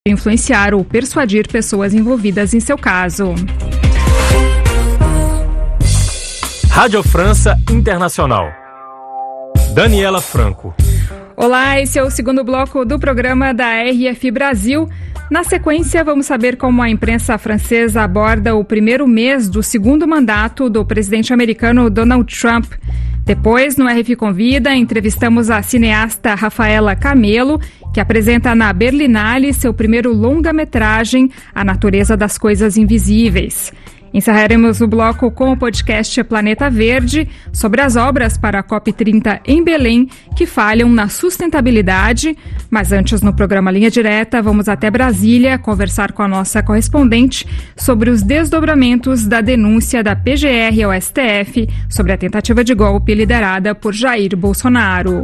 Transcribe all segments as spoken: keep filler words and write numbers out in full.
influenciar ou persuadir pessoas envolvidas em seu caso. Rádio França Internacional. Daniela Franco. Olá, esse é o segundo bloco do programa da R F Brasil. Na sequência, vamos saber como a imprensa francesa aborda o primeiro mês do segundo mandato do presidente americano Donald Trump. Depois, no R F Convida, entrevistamos a cineasta Rafaela Camelo, que apresenta na Berlinale seu primeiro longa-metragem, A Natureza das Coisas Invisíveis. Encerraremos o bloco com o podcast Planeta Verde, sobre as obras para a COP trinta em Belém, que falham na sustentabilidade. Mas antes, no programa Linha Direta, vamos até Brasília conversar com a nossa correspondente sobre os desdobramentos da denúncia da P G R ao S T F sobre a tentativa de golpe liderada por Jair Bolsonaro.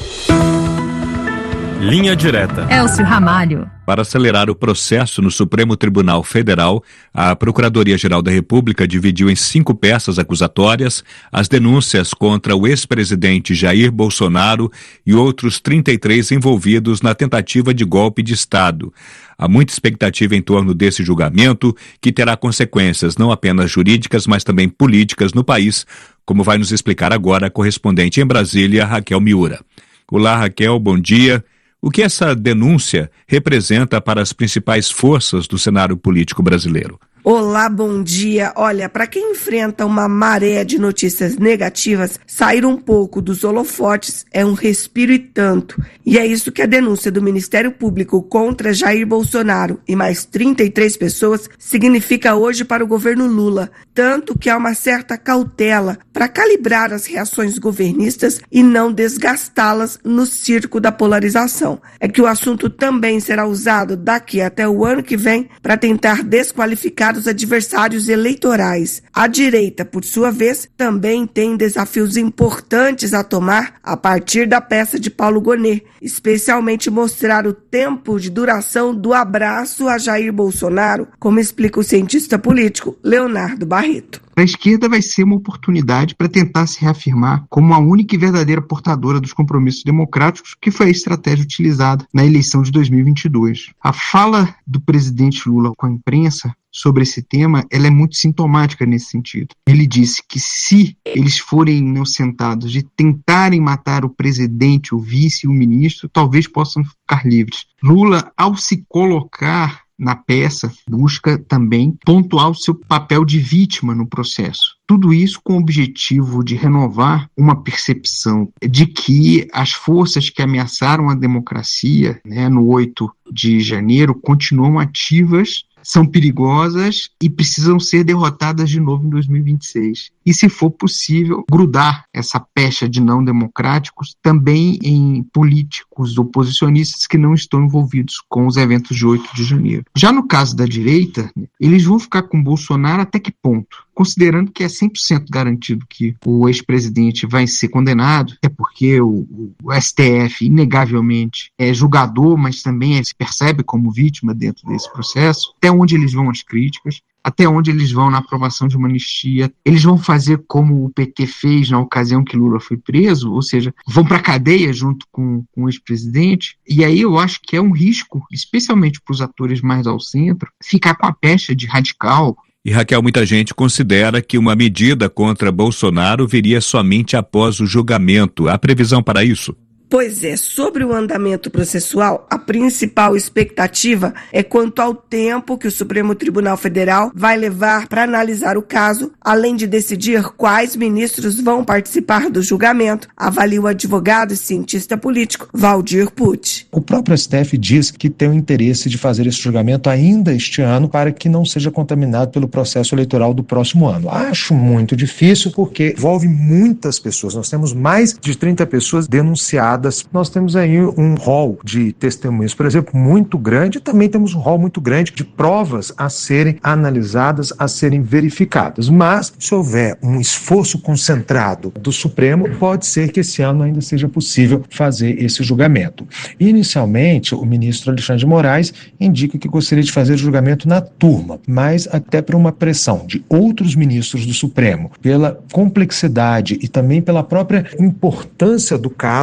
Linha Direta. Elcio Ramalho. Para acelerar o processo no Supremo Tribunal Federal, a Procuradoria-Geral da República dividiu em cinco peças acusatórias as denúncias contra o ex-presidente Jair Bolsonaro e outros trinta e três envolvidos na tentativa de golpe de Estado. Há muita expectativa em torno desse julgamento, que terá consequências não apenas jurídicas, mas também políticas no país, como vai nos explicar agora a correspondente em Brasília, Raquel Miura. Olá, Raquel, bom dia. O que essa denúncia representa para as principais forças do cenário político brasileiro? Olá, bom dia. Olha, para quem enfrenta uma maré de notícias negativas, sair um pouco dos holofotes é um respiro e tanto. E é isso que a denúncia do Ministério Público contra Jair Bolsonaro e mais trinta e três pessoas significa hoje para o governo Lula. Tanto que há uma certa cautela para calibrar as reações governistas e não desgastá-las no circo da polarização. É que o assunto também será usado daqui até o ano que vem para tentar desqualificar os adversários eleitorais. A direita, por sua vez, também tem desafios importantes a tomar a partir da peça de Paulo Gonet, especialmente mostrar o tempo de duração do abraço a Jair Bolsonaro, como explica o cientista político Leonardo Barreto. A esquerda vai ser uma oportunidade para tentar se reafirmar como a única e verdadeira portadora dos compromissos democráticos, que foi a estratégia utilizada na eleição de dois mil e vinte e dois. A fala do presidente Lula com a imprensa sobre esse tema, ela é muito sintomática nesse sentido. Ele disse que se eles forem inocentados de tentarem matar o presidente, o vice e o ministro, talvez possam ficar livres. Lula, ao se colocar na peça, busca também pontuar o seu papel de vítima no processo. Tudo isso com o objetivo de renovar uma percepção de que as forças que ameaçaram a democracia, né, no oito de janeiro continuam ativas, são perigosas e precisam ser derrotadas de novo em dois mil e vinte e seis. E, se for possível, grudar essa pecha de não democráticos também em políticos oposicionistas que não estão envolvidos com os eventos de oito de janeiro. Já no caso da direita, eles vão ficar com Bolsonaro até que ponto? Considerando que é cem por cento garantido que o ex-presidente vai ser condenado, é porque o, o S T F, inegavelmente, é julgador, mas também é, se percebe como vítima dentro desse processo. Até onde eles vão as críticas? Até onde eles vão na aprovação de uma anistia? Eles vão fazer como o P T fez na ocasião que Lula foi preso, ou seja, vão para a cadeia junto com, com o ex-presidente? E aí eu acho que é um risco, especialmente para os atores mais ao centro, ficar com a pecha de radical. E, Raquel, muita gente considera que uma medida contra Bolsonaro viria somente após o julgamento. Há previsão para isso? Pois é, sobre o andamento processual, a principal expectativa é quanto ao tempo que o Supremo Tribunal Federal vai levar para analisar o caso, além de decidir quais ministros vão participar do julgamento, avalia o advogado e cientista político Valdir Pucci. O próprio S T F diz que tem o interesse de fazer esse julgamento ainda este ano para que não seja contaminado pelo processo eleitoral do próximo ano. Acho muito difícil porque envolve muitas pessoas. Nós temos mais de trinta pessoas denunciadas. Nós temos aí um rol de testemunhas, por exemplo, muito grande, e também temos um rol muito grande de provas a serem analisadas, a serem verificadas. Mas, se houver um esforço concentrado do Supremo, pode ser que esse ano ainda seja possível fazer esse julgamento. Inicialmente, o ministro Alexandre de Moraes indica que gostaria de fazer o julgamento na turma, mas até por uma pressão de outros ministros do Supremo, pela complexidade e também pela própria importância do caso, esse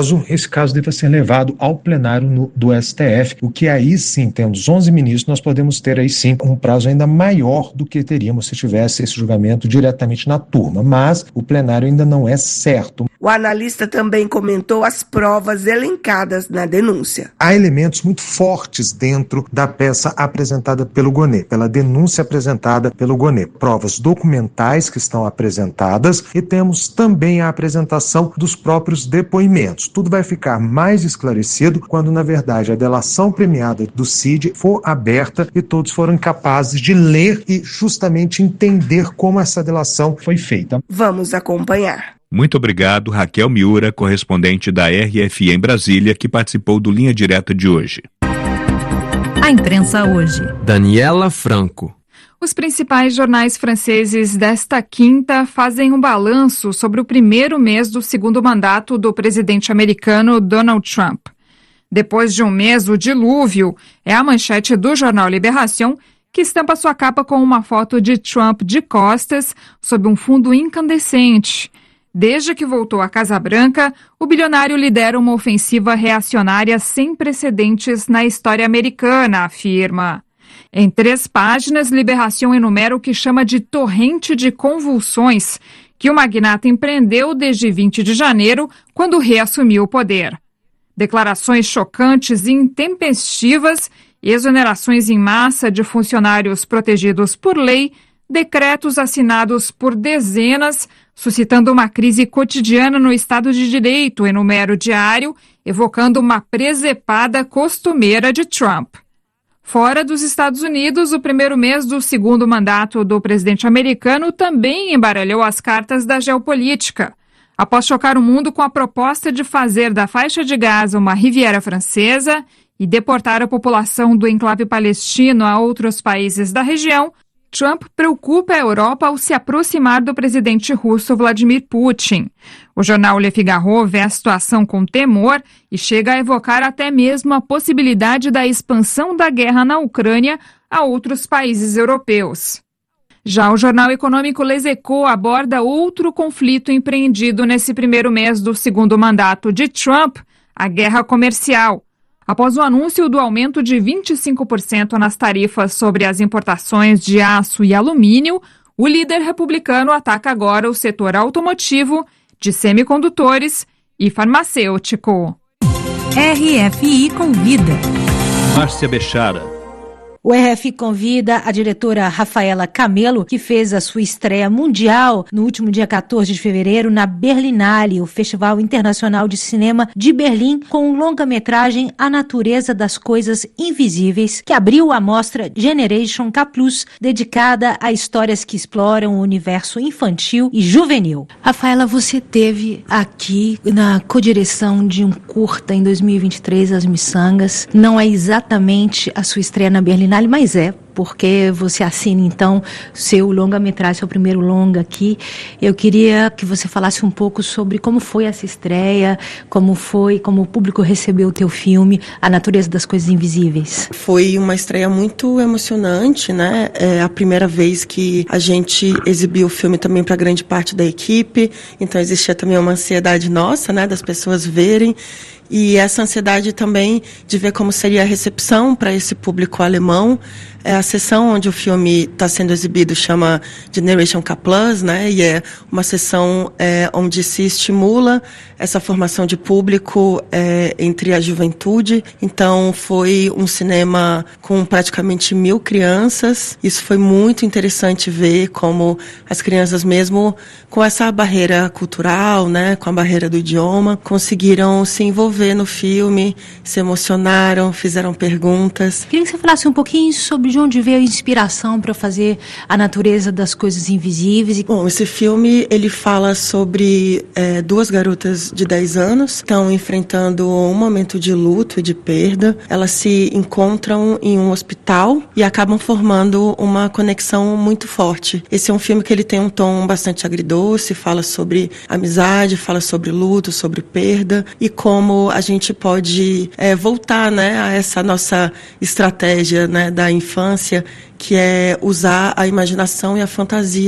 esse caso deva ser levado ao plenário no, do S T F, o que aí sim, tendo os onze ministros, nós podemos ter aí sim um prazo ainda maior do que teríamos se tivesse esse julgamento diretamente na turma, mas o plenário ainda não é certo. O analista também comentou as provas elencadas na denúncia. Há elementos muito fortes dentro da peça apresentada pelo Gonê, pela denúncia apresentada pelo Gonê. Provas documentais que estão apresentadas e temos também a apresentação dos próprios depoimentos. Tudo vai ficar mais esclarecido quando, na verdade, a delação premiada do Cid for aberta e todos foram capazes de ler e justamente entender como essa delação foi feita. Vamos acompanhar. Muito obrigado, Raquel Miura, correspondente da R F I em Brasília, que participou do Linha Direta de hoje. A imprensa hoje. Daniela Franco. Os principais jornais franceses desta quinta fazem um balanço sobre o primeiro mês do segundo mandato do presidente americano Donald Trump. Depois de um mês, o dilúvio é a manchete do jornal Libération, que estampa sua capa com uma foto de Trump de costas sob um fundo incandescente. Desde que voltou à Casa Branca, o bilionário lidera uma ofensiva reacionária sem precedentes na história americana, afirma. Em três páginas, Libération enumera o que chama de torrente de convulsões que o magnata empreendeu desde vinte de janeiro, quando reassumiu o poder. Declarações chocantes e intempestivas, exonerações em massa de funcionários protegidos por lei, decretos assinados por dezenas, suscitando uma crise cotidiana no Estado de Direito, enumera o diário, evocando uma presepada costumeira de Trump. Fora dos Estados Unidos, o primeiro mês do segundo mandato do presidente americano também embaralhou as cartas da geopolítica. Após chocar o mundo com a proposta de fazer da faixa de Gaza uma Riviera Francesa e deportar a população do enclave palestino a outros países da região, Trump preocupa a Europa ao se aproximar do presidente russo Vladimir Putin. O jornal Le Figaro vê a situação com temor e chega a evocar até mesmo a possibilidade da expansão da guerra na Ucrânia a outros países europeus. Já o jornal econômico Les Echos aborda outro conflito empreendido nesse primeiro mês do segundo mandato de Trump, a guerra comercial. Após o anúncio do aumento de vinte e cinco por cento nas tarifas sobre as importações de aço e alumínio, o líder republicano ataca agora o setor automotivo, de semicondutores e farmacêutico. R F I convida. Márcia Bechara. O R F I convida a diretora Rafaela Camelo, que fez a sua estreia mundial no último dia quatorze de fevereiro na Berlinale, o Festival Internacional de Cinema de Berlim, com longa-metragem A Natureza das Coisas Invisíveis, que abriu a mostra Generation K plus, dedicada a histórias que exploram o universo infantil e juvenil. Rafaela, você teve aqui na codireção de um curta em dois mil e vinte e três, As Miçangas. Não é exatamente a sua estreia na Berlinale, mas é, porque você assina então seu longa-metragem, seu primeiro longa aqui. Eu queria que você falasse um pouco sobre como foi essa estreia, como foi, como o público recebeu o teu filme, A Natureza das Coisas Invisíveis. Foi uma estreia muito emocionante, né? É a primeira vez que a gente exibiu o filme também para grande parte da equipe, então existia também uma ansiedade nossa, né, das pessoas verem. E essa ansiedade também de ver como seria a recepção para esse público alemão. É a sessão onde o filme está sendo exibido chama Generation K plus, né? E é uma sessão é, onde se estimula essa formação de público é, entre a juventude. Então foi um cinema com praticamente mil crianças. Isso foi muito interessante ver como as crianças, mesmo com essa barreira cultural, né? Com a barreira do idioma, conseguiram se envolver no filme, se emocionaram, fizeram perguntas. Queria que você falasse um pouquinho sobre de onde veio a inspiração para fazer A Natureza das Coisas Invisíveis. Bom, esse filme ele fala sobre é, duas garotas de dez anos que estão enfrentando um momento de luto e de perda. Elas se encontram em um hospital e acabam formando uma conexão muito forte. Esse é um filme que ele tem um tom bastante agridoce, fala sobre amizade, fala sobre luto, sobre perda e como a gente pode é, voltar, né, a essa nossa estratégia, né, da infância, que é usar a imaginação e a fantasia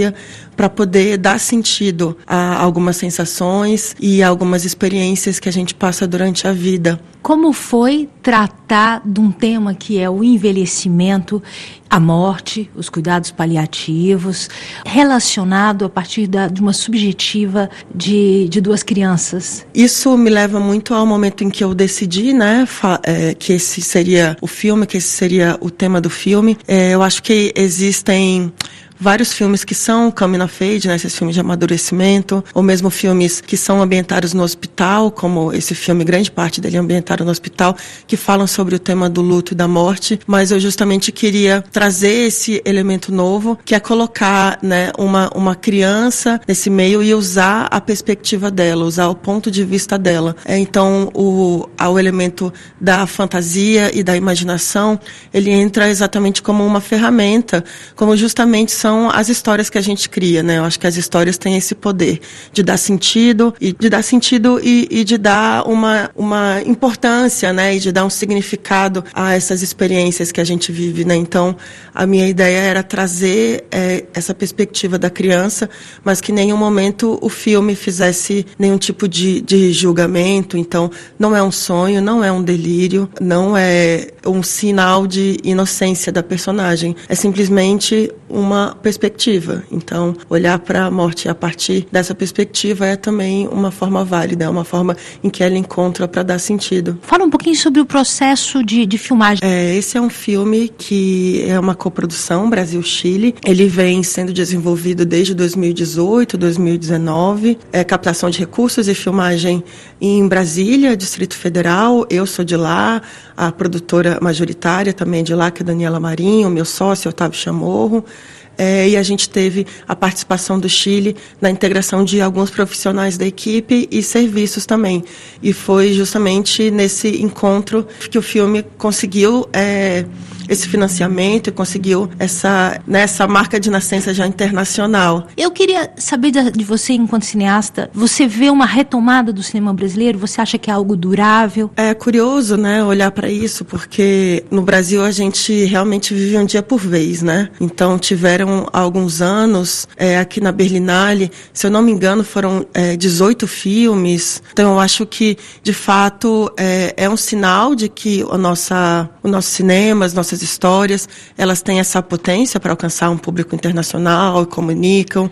para poder dar sentido a algumas sensações e algumas experiências que a gente passa durante a vida. Como foi tratar de um tema que é o envelhecimento, a morte, os cuidados paliativos, relacionado a partir da, de uma subjetiva de, de duas crianças? Isso me leva muito ao momento em que eu decidi, né, fa- é, que esse seria o filme, que esse seria o tema do filme. É, eu acho que existem vários filmes que são coming of age, né, esses filmes de amadurecimento, ou mesmo filmes que são ambientados no hospital, como esse filme, grande parte dele é ambientado no hospital, que falam sobre o tema do luto e da morte, mas eu justamente queria trazer esse elemento novo, que é colocar, né, uma, uma criança nesse meio e usar a perspectiva dela, usar o ponto de vista dela. É, então, o, o elemento da fantasia e da imaginação, ele entra exatamente como uma ferramenta, como justamente são as histórias que a gente cria, né? Eu acho que as histórias têm esse poder de dar sentido e de dar sentido e, e de dar uma, uma importância, né? E de dar um significado a essas experiências que a gente vive, né? Então, a minha ideia era trazer é, essa perspectiva da criança, mas que em nenhum momento o filme fizesse nenhum tipo de, de julgamento. Então, não é um sonho, não é um delírio, não é um sinal de inocência da personagem. É simplesmente uma perspectiva. Então, olhar para a morte a partir dessa perspectiva é também uma forma válida, é uma forma em que ela encontra para dar sentido. Fala um pouquinho sobre o processo de, de filmagem. É, esse é um filme que é uma coprodução Brasil-Chile. Ele vem sendo desenvolvido desde dois mil e dezoito, dois mil e dezenove. É captação de recursos e filmagem em Brasília, Distrito Federal. Eu sou de lá, a produtora majoritária também de lá, que é Daniela Marinho, meu sócio, Otávio Chamorro. É, e a gente teve a participação do Chile na integração de alguns profissionais da equipe e serviços também. E foi justamente nesse encontro que o filme conseguiu é, esse financiamento e conseguiu essa, né, essa marca de nascença já internacional. Eu queria saber de você, enquanto cineasta, você vê uma retomada do cinema brasileiro? Você acha que é algo durável? É curioso, né, olhar para isso, porque no Brasil a gente realmente vive um dia por vez, né? Então tiveram há alguns anos, é, aqui na Berlinale, se eu não me engano, foram é, dezoito filmes. Então eu acho que, de fato, é, é um sinal de que a nossa, o nosso cinema, as nossas histórias, elas têm essa potência para alcançar um público internacional e comunicam.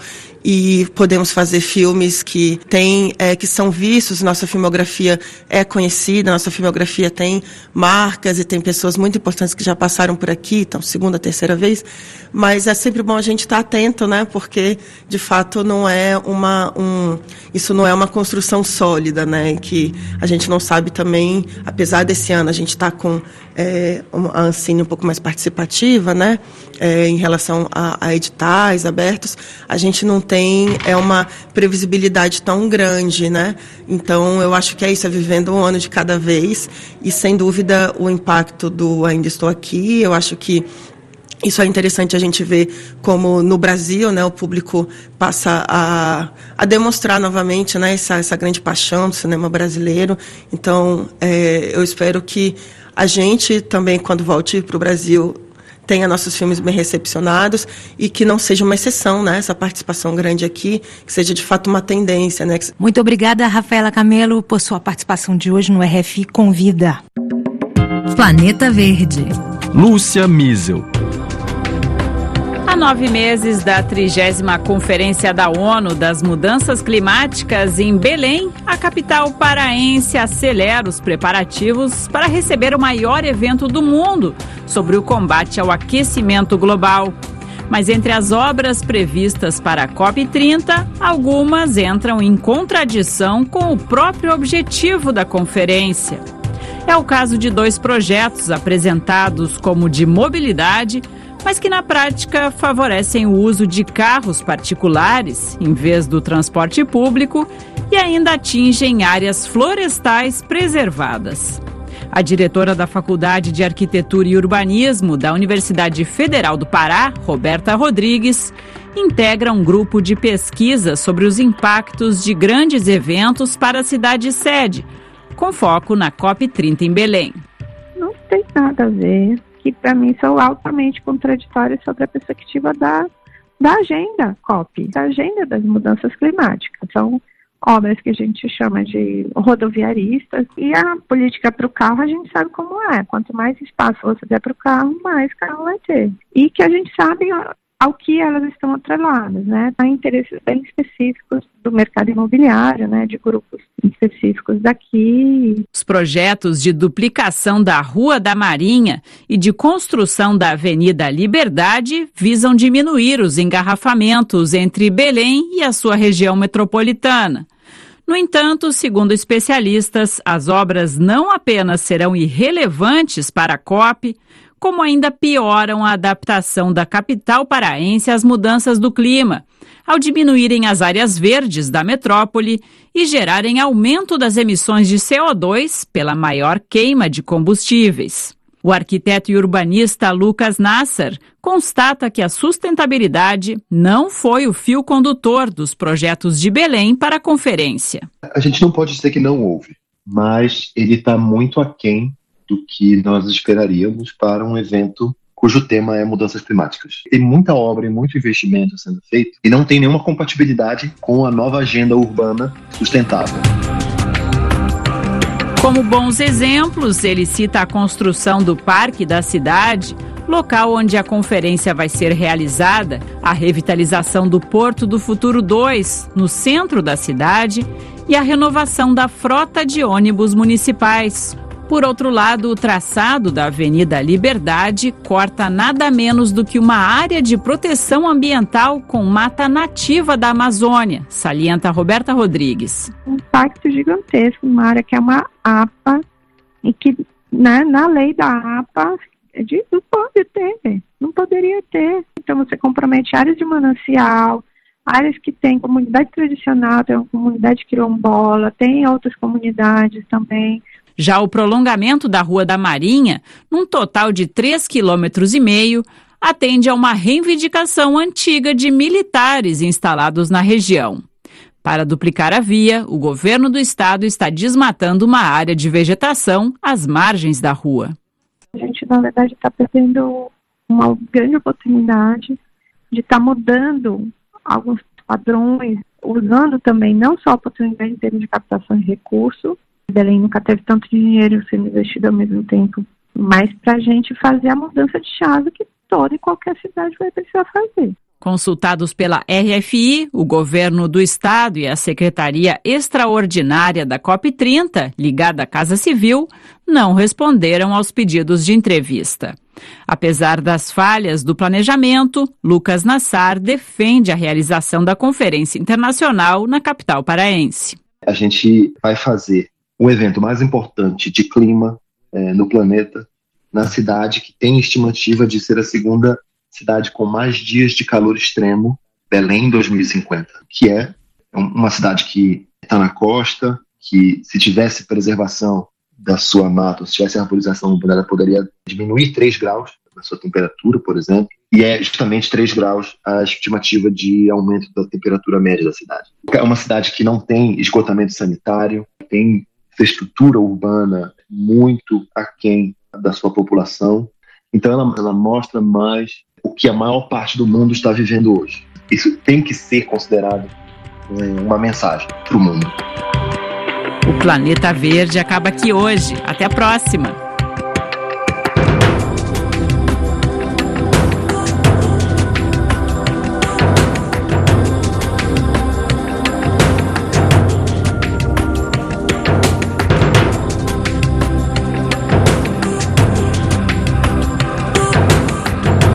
E podemos fazer filmes que tem, é, que são vistos, nossa filmografia é conhecida, nossa filmografia tem marcas e tem pessoas muito importantes que já passaram por aqui, então segunda, terceira vez, mas é sempre bom a gente estar atento, né, porque de fato não é uma, um, isso não é uma construção sólida, né, que a gente não sabe também, apesar desse ano a gente estar com é, a Ancine um pouco mais participativa, né, é, em relação a, a editais abertos, a gente não tem é uma previsibilidade tão grande, né? Então, eu acho que é isso, é vivendo um ano de cada vez e, sem dúvida, o impacto do Ainda Estou Aqui, eu acho que isso é interessante a gente ver como no Brasil, né, o público passa a, a demonstrar novamente, né, essa, essa grande paixão do cinema brasileiro. Então, é, eu espero que a gente também, quando volte para o Brasil, tenha nossos filmes bem recepcionados e que não seja uma exceção, né? Essa participação grande aqui, que seja de fato uma tendência, né? Muito obrigada, Rafaela Camelo, por sua participação de hoje no R F I Convida. Planeta Verde. Lúcia Miesel. Há nove meses da trigésima Conferência da ONU das Mudanças Climáticas em Belém, a capital paraense acelera os preparativos para receber o maior evento do mundo sobre o combate ao aquecimento global. Mas entre as obras previstas para a COP trinta, algumas entram em contradição com o próprio objetivo da conferência. É o caso de dois projetos apresentados como de mobilidade, mas que na prática favorecem o uso de carros particulares em vez do transporte público e ainda atingem áreas florestais preservadas. A diretora da Faculdade de Arquitetura e Urbanismo da Universidade Federal do Pará, Roberta Rodrigues, integra um grupo de pesquisa sobre os impactos de grandes eventos para a cidade-sede, com foco na COP trinta em Belém. Não tem nada a ver, que para mim são altamente contraditórios sobre a perspectiva da da agenda C O P, da agenda das mudanças climáticas. São obras que a gente chama de rodoviaristas, e a política para o carro a gente sabe como é. Quanto mais espaço você der para o carro, mais carro vai ter. E que a gente sabe ao que elas estão atreladas, né? Há interesses bem específicos do mercado imobiliário, né? De grupos específicos daqui. Os projetos de duplicação da Rua da Marinha e de construção da Avenida Liberdade visam diminuir os engarrafamentos entre Belém e a sua região metropolitana. No entanto, segundo especialistas, as obras não apenas serão irrelevantes para a C O P, como ainda pioram a adaptação da capital paraense às mudanças do clima, ao diminuírem as áreas verdes da metrópole e gerarem aumento das emissões de C O dois pela maior queima de combustíveis. O arquiteto e urbanista Lucas Nasser constata que a sustentabilidade não foi o fio condutor dos projetos de Belém para a conferência. A gente não pode dizer que não houve, mas ele está muito aquém do que nós esperaríamos para um evento cujo tema é mudanças climáticas. Tem muita obra e muito investimento sendo feito e não tem nenhuma compatibilidade com a nova agenda urbana sustentável. Como bons exemplos, ele cita a construção do Parque da Cidade, local onde a conferência vai ser realizada, a revitalização do Porto do Futuro dois, no centro da cidade, e a renovação da frota de ônibus municipais. Por outro lado, o traçado da Avenida Liberdade corta nada menos do que uma área de proteção ambiental com mata nativa da Amazônia, salienta Roberta Rodrigues. Um impacto gigantesco, uma área que é uma A P A e que, né, na lei da A P A de, não pode ter, não poderia ter. Então você compromete áreas de manancial, áreas que tem comunidade tradicional, tem uma comunidade quilombola, tem outras comunidades também. Já o prolongamento da Rua da Marinha, num total de três quilômetros e meio, atende a uma reivindicação antiga de militares instalados na região. Para duplicar a via, o governo do estado está desmatando uma área de vegetação às margens da rua. A gente, na verdade, está perdendo uma grande oportunidade de estar tá mudando alguns padrões, usando também não só a oportunidade em termos de captação de recursos. Belém nunca teve tanto dinheiro sendo investido ao mesmo tempo, mas para a gente fazer a mudança de chave que toda e qualquer cidade vai precisar fazer. Consultados pela R F I, o governo do estado e a Secretaria Extraordinária da C O P trinta, ligada à Casa Civil, não responderam aos pedidos de entrevista. Apesar das falhas do planejamento, Lucas Nassar defende a realização da Conferência Internacional na capital paraense. A gente vai fazer o evento mais importante de clima é, no planeta, na cidade que tem estimativa de ser a segunda cidade com mais dias de calor extremo, Belém em dois mil e cinquenta, que é uma cidade que está na costa, que se tivesse preservação da sua mata, se tivesse arborização, ela poderia diminuir três graus na sua temperatura, por exemplo, e é justamente três graus a estimativa de aumento da temperatura média da cidade. É uma cidade que não tem esgotamento sanitário, tem infraestrutura urbana muito aquém da sua população, então ela, ela mostra mais o que a maior parte do mundo está vivendo hoje. Isso tem que ser considerado uma mensagem para o mundo. O Planeta Verde acaba aqui hoje. Até a próxima!